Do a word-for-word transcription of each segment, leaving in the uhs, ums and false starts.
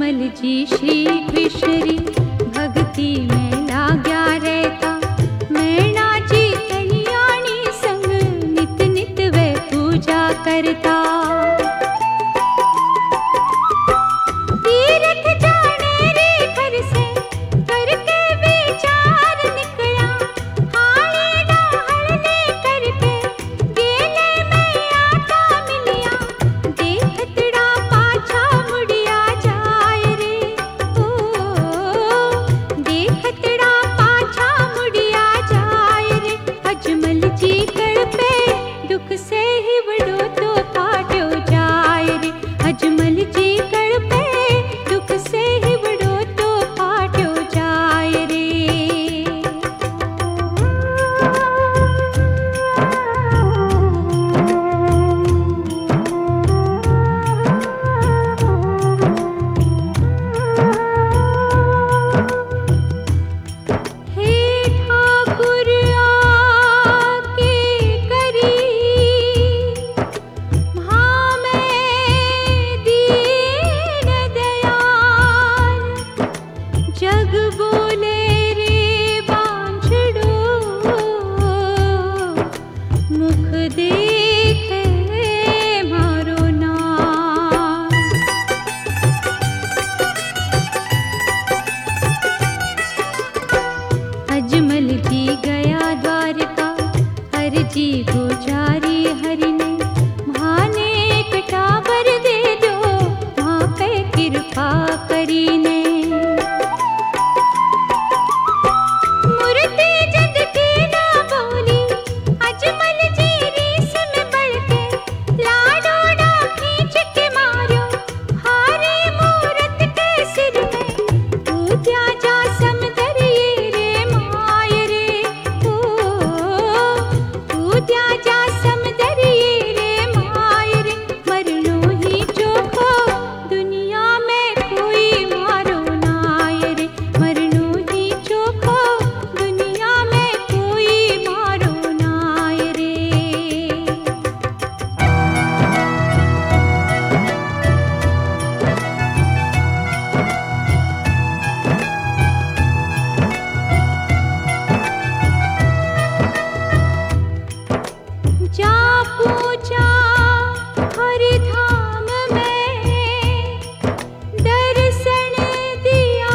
अजमल जी श्री कृष्ण री भक्ति में लाग्या रहता। मैना जी कल्याणी संग नित नित वे पूजा करता। तीरथ जाने रे घर से करके विचार निकला। हाले डाहड़ने करके गेले में आता मिलिया। देखतड़ा पाछा मुड़िया जाय रे ओ, देखतड़ा पाछा मुड़िया जाय रे। अजमल जी कर पे दुख से ही बड़ो तो काट्यो जाय रे। अजमल जी कर पे दुख से ही बड़ो तो काट्यो जाय रे। हे ठाकुर आके करी भामे दीन दयाल। जग बोले रे बांझड़ो मुख देखे मारो नाम। अजमल जी गया द्वारका अर्जी गुजारी हरि ने। भाने कटावर दे दो माँ पे कृपा करी ने। मूर्ति जद की ना बोली अजमल जी रीस में बढ़ के। लाडोड़ा खींच के मारो हारे मूरत के सिर में। पूज्या जा समदरिये रे माय रे ओ, पूज्या जा समदरिये रे माय रे। मरनो ही चोखो दुनिया में कोई मारो नाय रे। मरनो ही चोखो दुनिया में कोई मारो नाय रे। जा पूजा हरि धाम में दर्शन दिया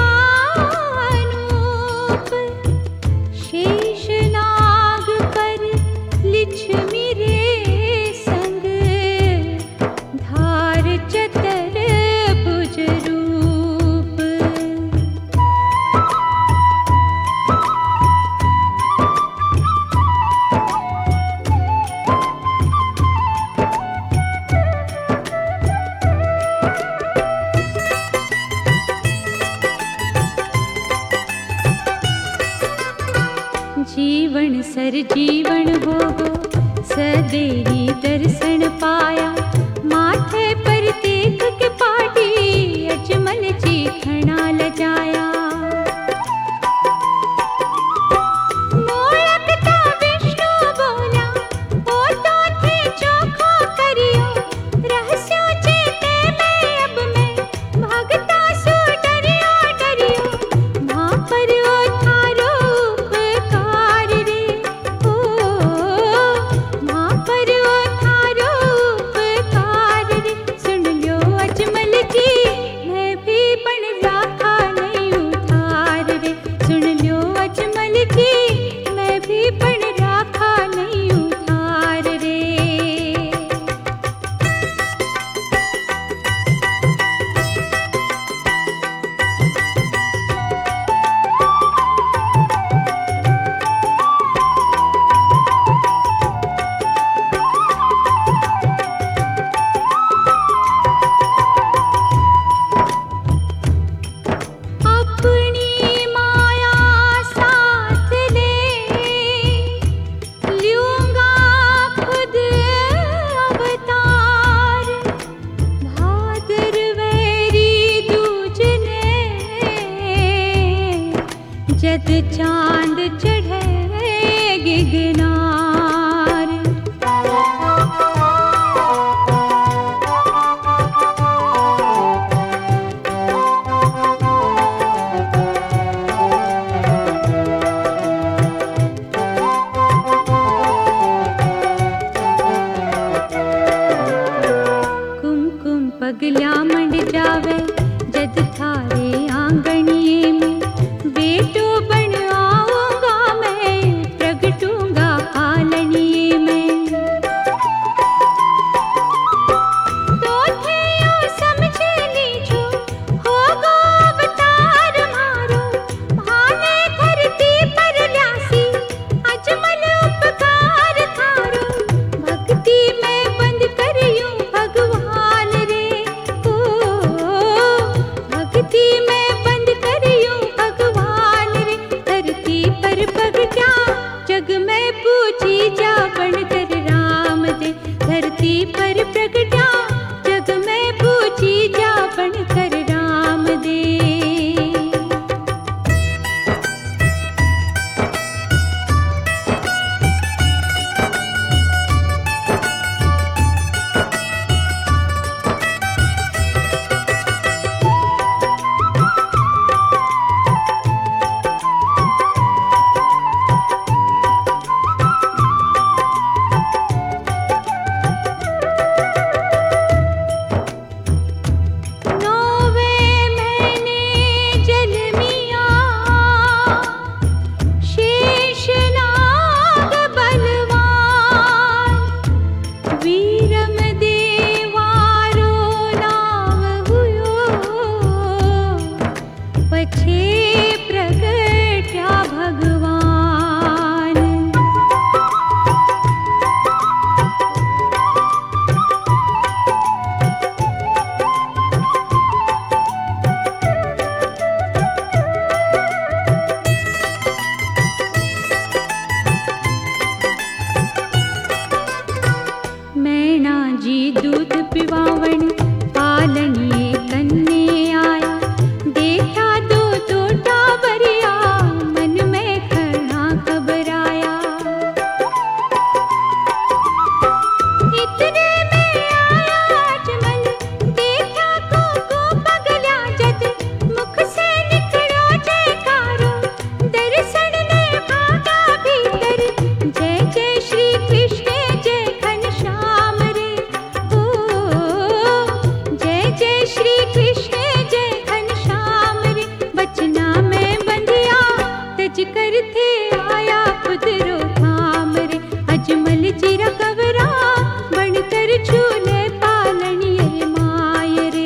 अनूप। शेष नाग पर लिच्छवी रे संग धार चतर भुज रूप। जीवन सर जीवन हो गो सदेही दर्शन पाया। माथे पर देख के पाटी अजमल जी खड़ा लजाया। मोलकता विष्णु बोला ओ तो थे चोखो करियो। रहस्यो चेते में अब मैं भगता सु डरियो डरियो। माँ पर ओ थारो उपकार रे ओ, माँ पर ओ थारो उपकार रे। सुन लो अजमल जी मैं भी बन राखा नहीं उधार रे। सुन लो अजमल जी मैं भी बन राखा नहीं उधार रे। अपनी माया साथ ले लूंगा खुद अवतार। भादरवेरी दूजने जद चांद चढ़े गिगनार। पगला मंड जावे जद थारे आंगनिए में, बेटो बन आऊंगा मैं प्रगटूंगा आलनिए में। तो थे यो समझ लीजो होगो अवतार मारो, भाने धरती पर ल्यासी अजमल उपकार थारो। भक्ति में बंद करियूं भगवान रे, ओ भक्ति में बंद करियूं भगवान रे। धरती पर प्रगटा जग में पूजी जा बनकर राम दे, धरती पर प्रगटा जग में पूजी जा बनकर राम दे। नौवे महीने जल मिया शेषनाग बलवान, वीरम देवारो नाम हुयो पछे प्रगट्या भगवान। मैना जी दूध पिवावण पालनिए कन्ने आया, देखा दो तोता बरिया मन में खड़ा घबराया। इतने में आया अजमल देखा को को पगला जद, मुख से निकलो जयकारो दर्शन ने भागा भीतर। जय जय श्री कृष्ण जय घनश्याम रे, ओ जय जय श्री कृष्ण जय घनश्याम रे। बचना में बंधिया तज कर थे आया खुदरो धाम रे, अजमल जी रकबरा बनकर झूले पालनिए माय रे।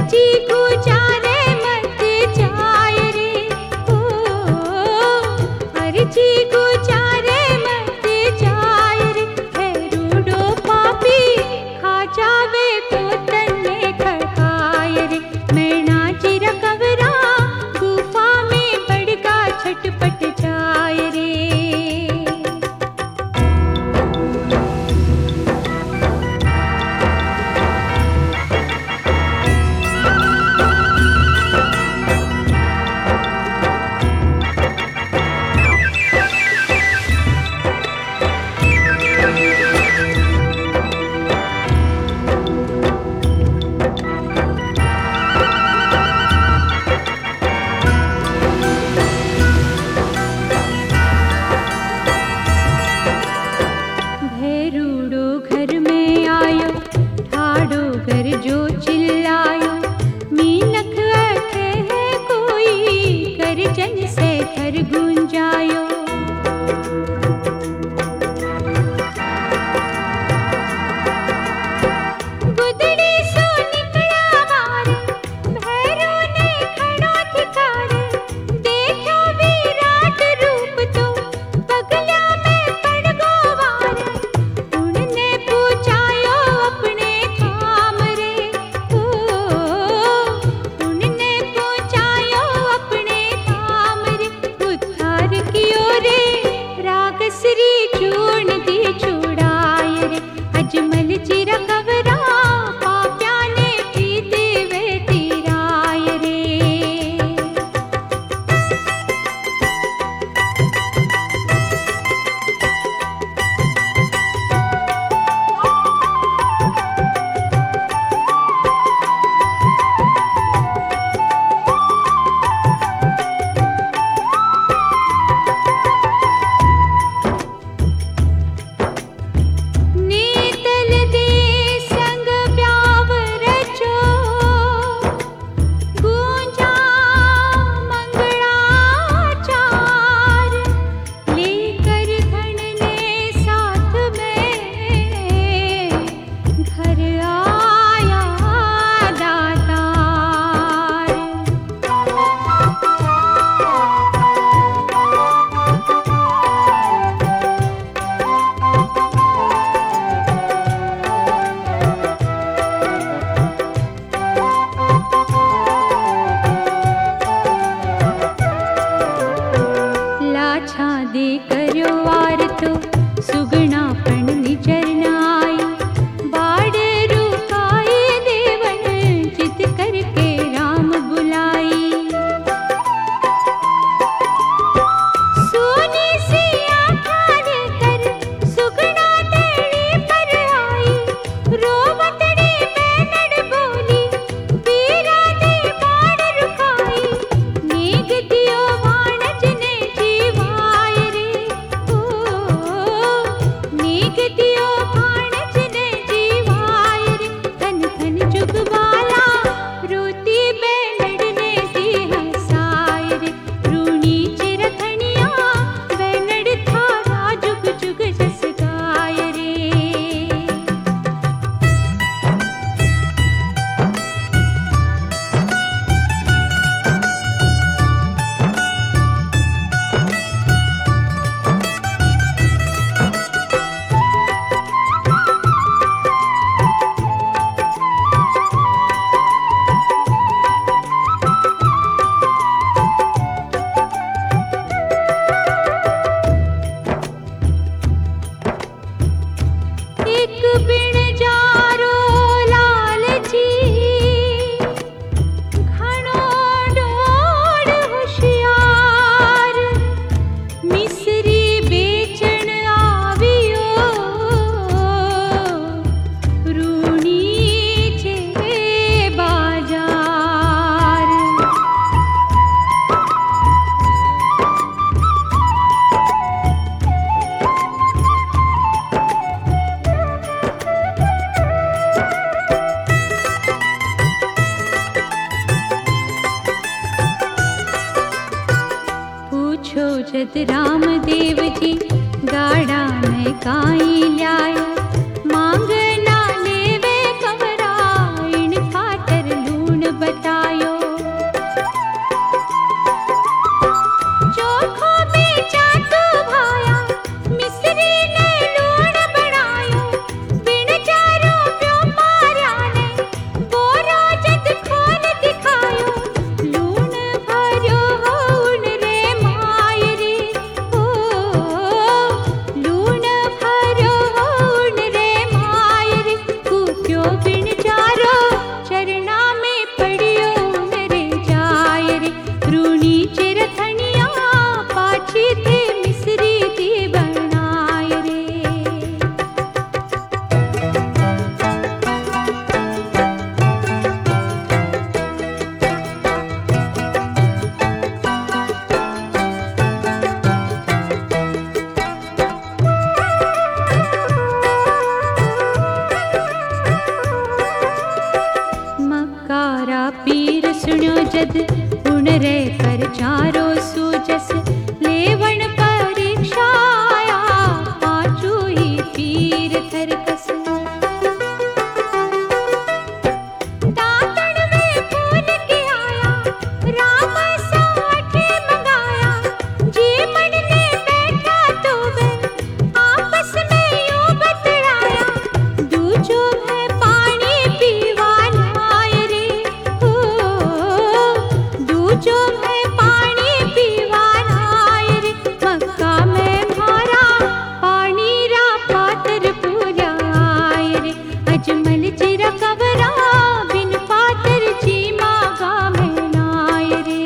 अर्जी गुजारे मत जाय रे, ओ अर्जी गुजारे मत जाय रे, भैरूडो पापी खा जावे पोतन ने खड़काय रे, मैना चिर कवरा गुफा में बड़का छटपट जाय रे। भैरूडो घर में आयो, ठाडो घर जो चिल्लायो, मीनक अठे है कोई, करजन से घर गूंजायो। गुदड़ी सो निकला मारे, भैरो ने खड़ो ठिकारे, देखो विराट रूप तो पगला में पड़ गो वारे, उनने पूछायो अपने काम रे, ओ उनने पूछायो अपने काम रे, उद्धार कियो रे रागश्री चूर्ण दी छुड़ाय रे, अजमल चिर कवरा पाप्या ने प्रीत वे तीराय रे। नीतल दे संग ब्याव रचो, गूंजा मंगलाचार, लेकर धन ने साथ में घर आया दातार। लाछा दे करो वार तो सुगणापण निजर न आई, बाड़ रुकाए देवन चित करके राम बुलाई। सोनी सी आँखान कर सुगना तेड़ी पर आई, रोवतड़ी बैनड़ बोली पीरा दे बाण रुकाई, नेग दियो वाणज ने जीवाय रे, ओ नेग दियो वाणज ने जीवाय रे, धन धन जुगवाला रोती बैनड़ ने दी हंसाय रे, रूणी चिर धनिया बैनड़ थारा जुग जुग जस गाय रे। एक बिन जारो लालची, घणो डोड़ होशियार, मिसरी बेचण आवियो, रूणी चे बाजार। पूछो जद रामदेव जी गाड़ा में काई लाया, मांग ना लेवे कवरा इन खातर लूण पीर सुण्यो जद उण रे कर चारो सूजस लेवण परीक्षाया पांचू ही पीर थरकस दातण में फूल के आया राम साठे मंगाया जी मन ने बैठा तो वे आपस में यूं बतलाया दूजो है पानी पीवा लाए रे हो दूजो है पानी पीवा लाए रे मक्का में मारा पानी रा पातर पूरा आए रे अजमल चिरा कवरा बिन पातर जी मागा में नाय रे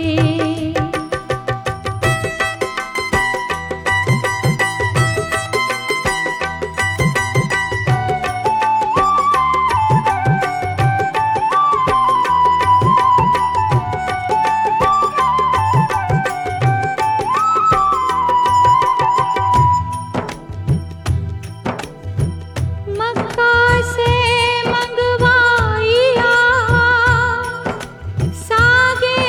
मक्का से मंगवाइया सागे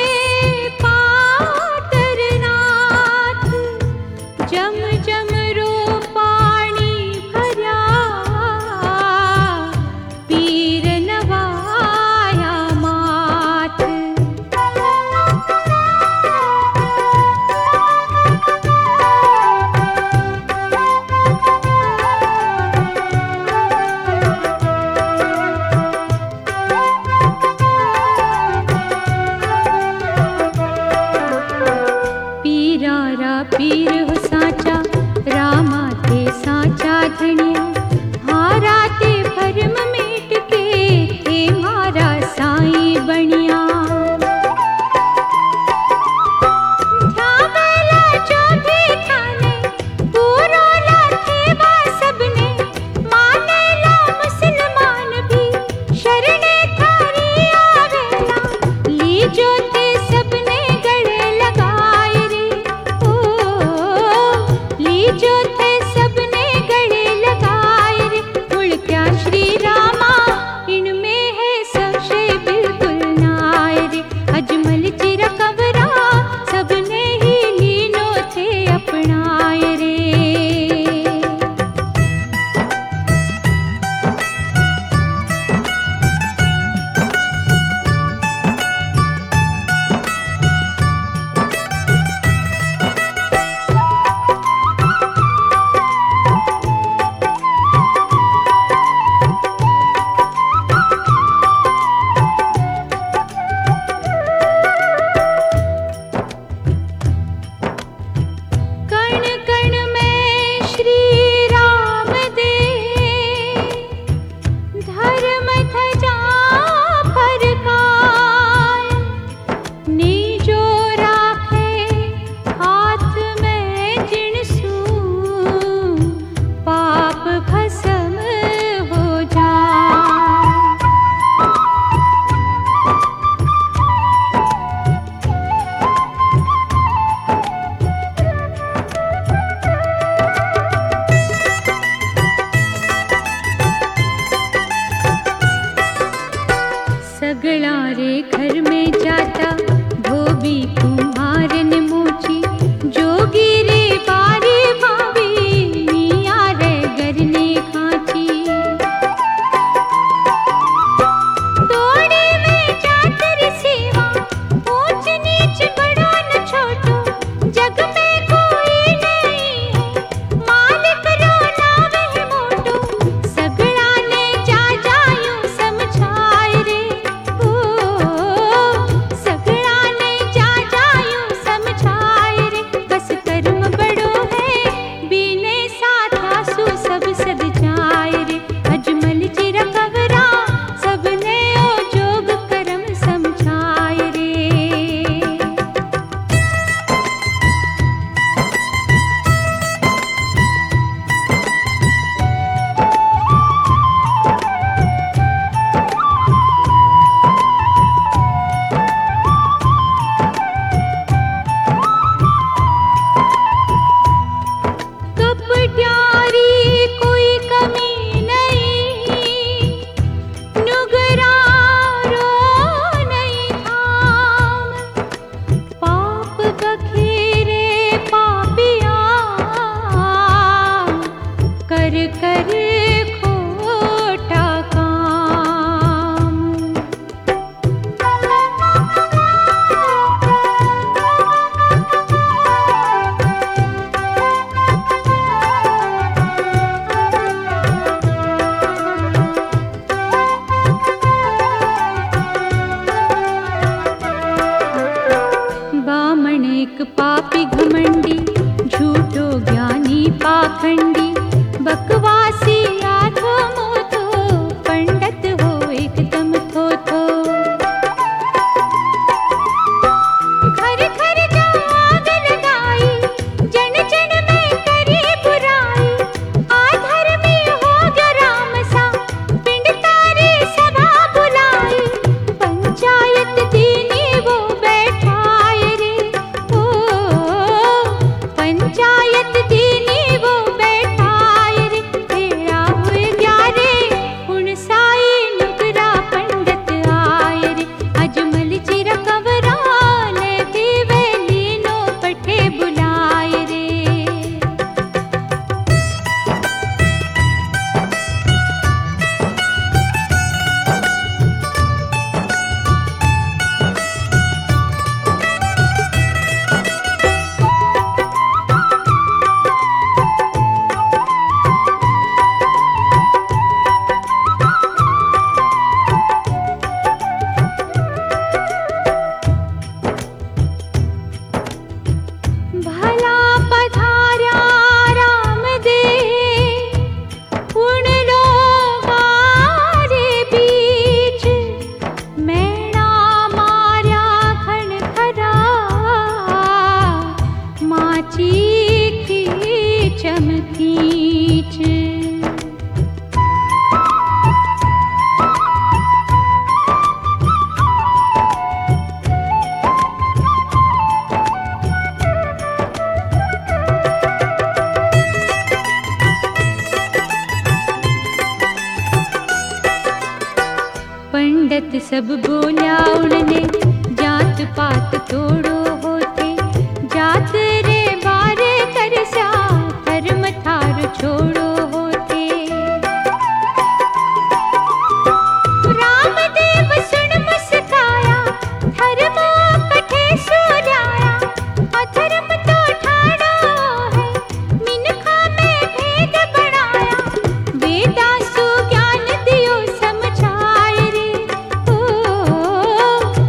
पातर नाथ जम जम रो पानी भर्या पीर नवाया माथ पीरारा पीर हो साचा रामा ते साचा धनिया हारा ते भरम मेट के हे मारा साई बनिया ध्यावेला जो भी थाने पूरो लाथे बा सबने मानेला मुसलमान भी शरणे थारी आवेला लीजो ते सबने गले लगाए रे ओ लीजो थे सबने गले लगाए रे मुड़ क्या श्री रामा इनमें है संशय बिल्कुल नाय रे अजमल चिरा कवरा सबने ही लीनो थे अपनाए रे कण कण में श्री राम दे धर्म ध्वजा फरकाय नीजो राखे हाथ में जिणसू पाप भस्म हो जाए सगला रे घर में जाता धोबी कुम्हार ने मोची जोगी रे बारी भावी मिया रे घर ने खाची दौड़े में जातर सेवा ऊंच नीच बड़ा न छोटो जग में कोई नहीं है मालिक रो नाम है मोटो सगड़ा ने जा जायूं समझाए रे ओ खींच। पंडित सब बोला उनने, जात पात तोड़ो होते, जात रे बारे तरसा, धर्म थार छोड़ो होते। रामदेव सुन मुस्काया, धर्म कठे सुनाया, अधर्म तो ठाणो है, मिनखा में भेद बनाया। वेदासु ज्ञान दियो समझाए रे, ओ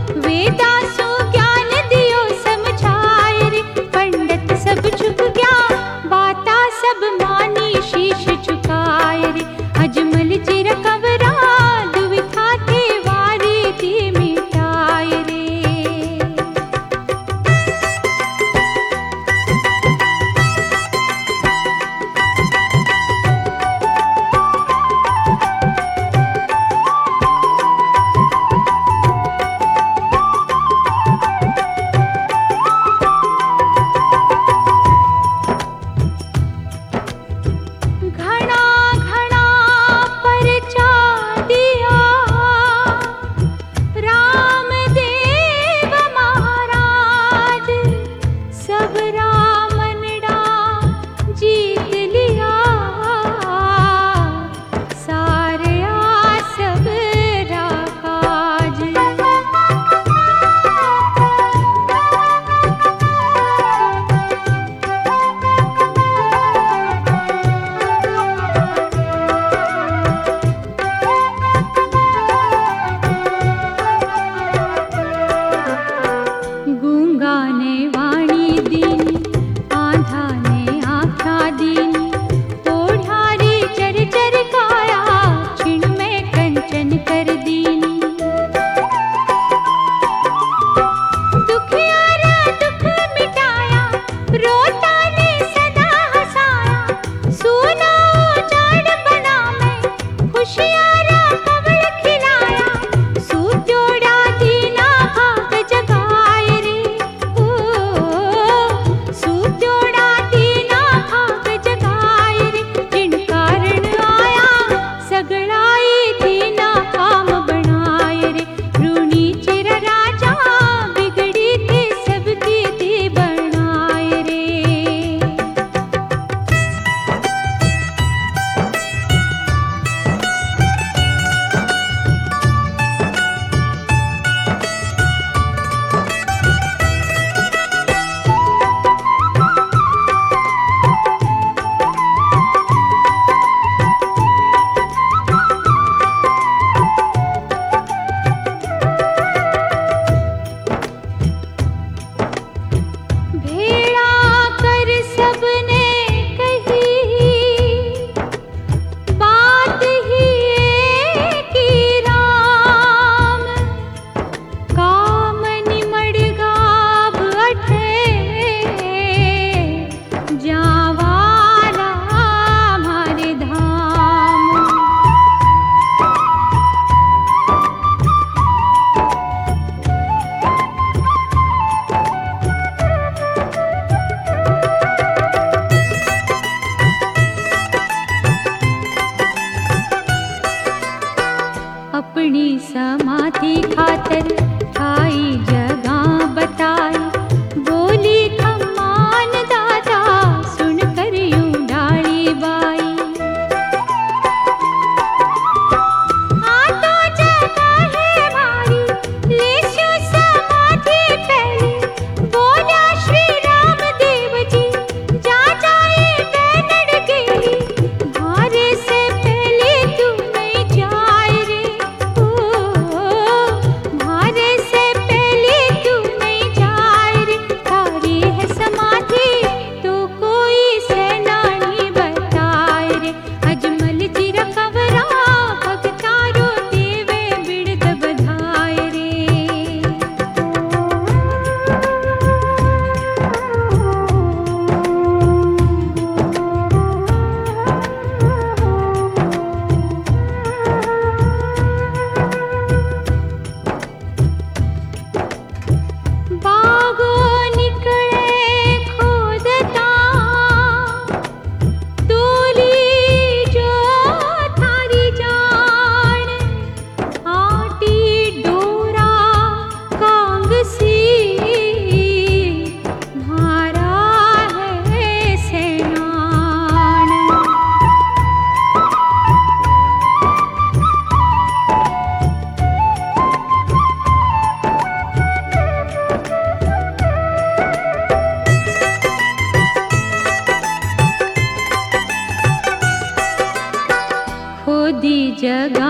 जग